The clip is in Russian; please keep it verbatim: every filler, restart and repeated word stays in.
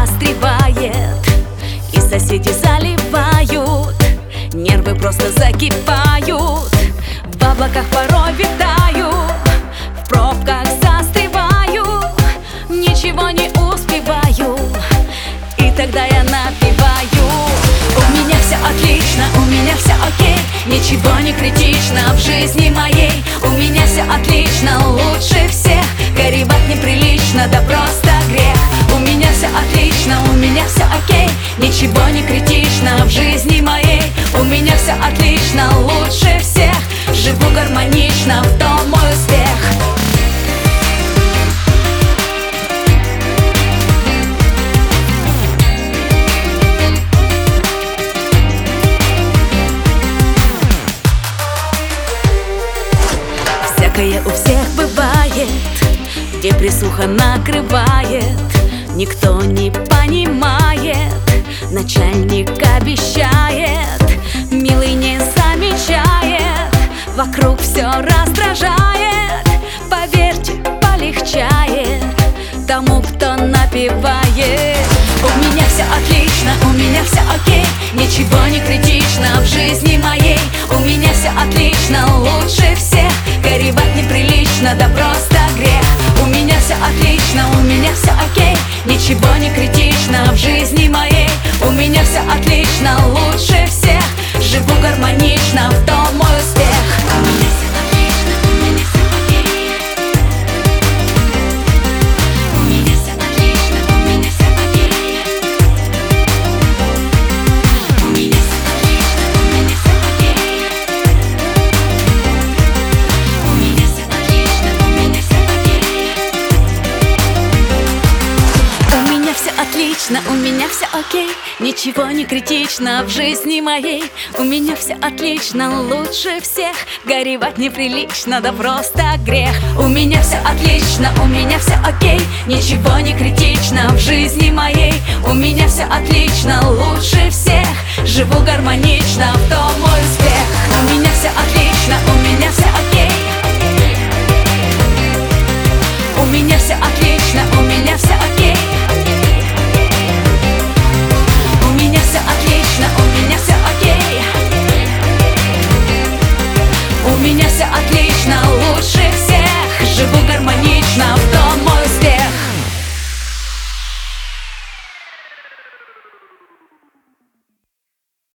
застревает, и соседи заливают, нервы просто закипают, в облаках порой витаю, в пробках застываю, ничего не успеваю, и тогда я напеваю. У меня все отлично, у меня все окей, ничего не критично в жизни моей. У меня все отлично, лучше всех, горевать неприлично, да просто грех. У меня все отлично, у меня все окей, ничего не критично в жизни моей. У меня все отлично, лучше всех, живу гармонично, в том мой успех. Всякое у всех бывает, где присуха накрывает, никто не понимает, начальник обещает, милый не замечает, вокруг все раздражает. Поверьте, полегчает тому, кто напевает. У меня все отлично, у меня все окей, ничего не критично в жизни моей. У меня все отлично, лучше всех, горевать неприлично, да просто грех. У меня все отлично, у меня все окей, ничего не критично в жизни моей. У меня все отлично, лучше всех, живу гармонично, в том мой успех. У меня все отлично, у меня все окей. У меня все отлично, у меня все окей. У меня все отлично, у меня все окей. У меня все отлично, у меня все окей. У меня все отлично, у меня все окей, ничего не критично в жизни моей. У меня все отлично, лучше всех, горевать неприлично, да просто грех. У меня все отлично, у меня все окей, ничего не критично в жизни моей. У меня все отлично, лучше всех, живу гармонично, в том мой успех. У меня все отлично, у меня все окей. У меня все отлично, у меня все окей.